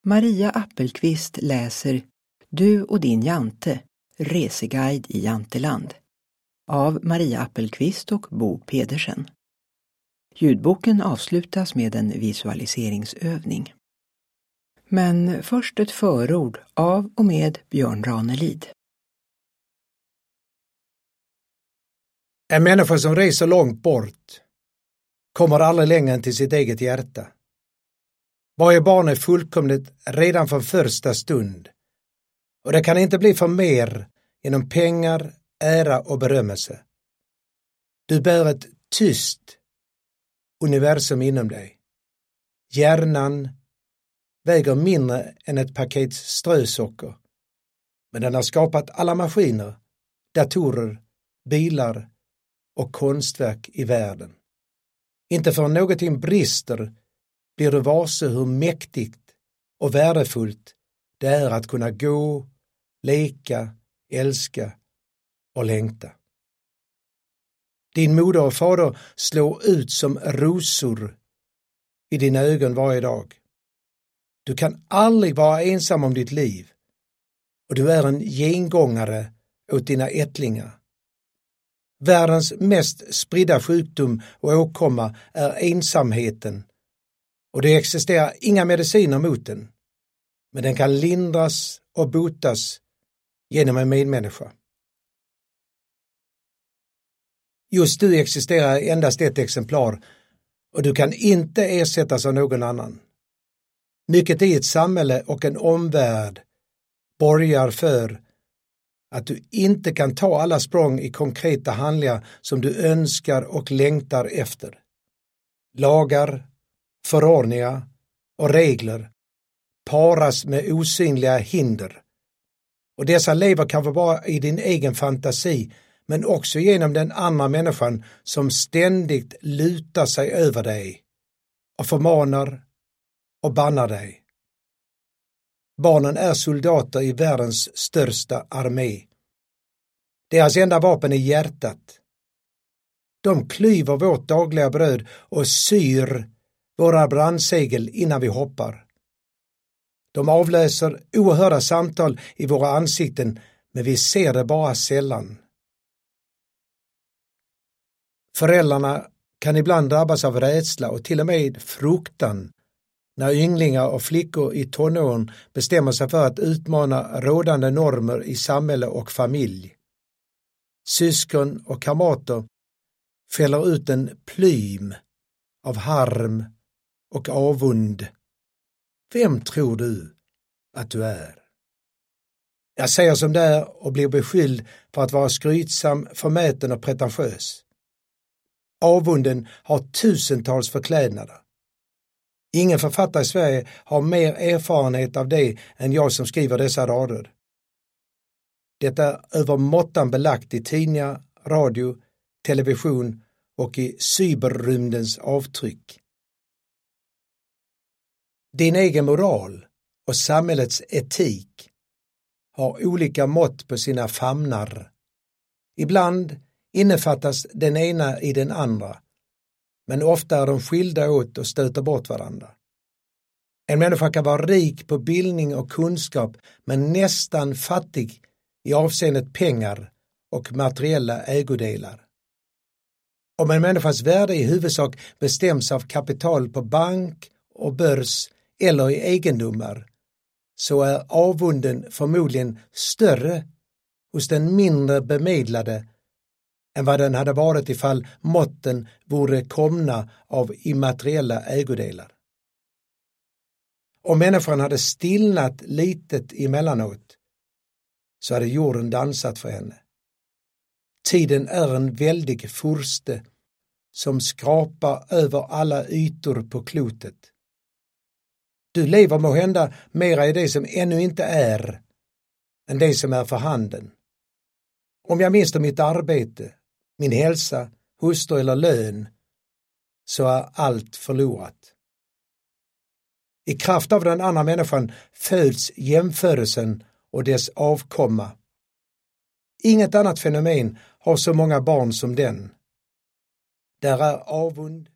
Maria Appelqvist läser Du och din jante, reseguide i Janteland av Maria Appelqvist och Bo Pedersen. Ljudboken avslutas med en visualiseringsövning. Men först ett förord av och med Björn Ranelid. En människa som reser långt bort kommer aldrig längre än till sitt eget hjärta. Varje barn är fullkomligt redan från första stund, och det kan inte bli för mer genom pengar, ära och berömmelse. Du bär ett tyst universum inom dig. Hjärnan väger mindre än ett paket strösocker, men den har skapat alla maskiner, datorer, bilar och konstverk i världen. Inte för någonting brister blir du varse hur mäktigt och värdefullt det är att kunna gå, leka, älska och längta. Din moder och fader slår ut som rosor i dina ögon varje dag. Du kan aldrig vara ensam om ditt liv, och du är en gengångare åt dina ättlingar. Världens mest spridda sjukdom och åkomma är ensamheten, och det existerar inga mediciner mot den, men den kan lindras och botas genom en medmänniska. Just du existerar endast ett exemplar, och du kan inte ersättas av någon annan. Mycket i ett samhälle och en omvärld borgar för att du inte kan ta alla språng i konkreta handlingar som du önskar och längtar efter. Lagar, förordningar och regler paras med osynliga hinder. Och dessa lever kanske bara i din egen fantasi, men också genom den andra människan som ständigt lutar sig över dig och förmanar och bannar dig. Barnen är soldater i världens största armé. Deras enda vapen är hjärtat. De klyver vårt dagliga bröd och syr våra brandsegel innan vi hoppar. De avläser oerhörda samtal i våra ansikten, men vi ser det bara sällan. Föräldrarna kan ibland drabbas av rädsla och till och med fruktan när ynglingar och flickor i tonåren bestämmer sig för att utmana rådande normer i samhälle och familj. Syskon och kamrater fäller ut en plym av harm och avund. Vem tror du att du är? Jag säger som det är och blir beskylld för att vara skrytsam, förmäten och pretentiös. Avunden har tusentals förklädnader. Ingen författare i Sverige har mer erfarenhet av det än jag som skriver dessa rader. Det är övermåttan belagt i tidningar, radio, television och i cyberrymdens avtryck. Din egen moral och samhällets etik har olika mått på sina famnar. Ibland innefattas den ena i den andra, men ofta är de skilda åt och stöter bort varandra. En människa kan vara rik på bildning och kunskap, men nästan fattig i avseendet pengar och materiella ägodelar. Om en människas värde i huvudsak bestäms av kapital på bank och börs eller i egendomar, så är avunden förmodligen större hos den mindre bemedlade än vad den hade varit ifall måtten vore komna av immateriella ägodelar. Om människan hade stillnat litet emellanåt, så hade jorden dansat för henne. Tiden är en väldig furste som skrapar över alla ytor på klotet. Du lever måhända mera i det som ännu inte är än det som är för handen. Om jag mister mitt arbete, min hälsa, hustru eller lön, så är allt förlorat. I kraft av den andra människan föds jämförelsen och dess avkomma. Inget annat fenomen har så många barn som den. Där är avund,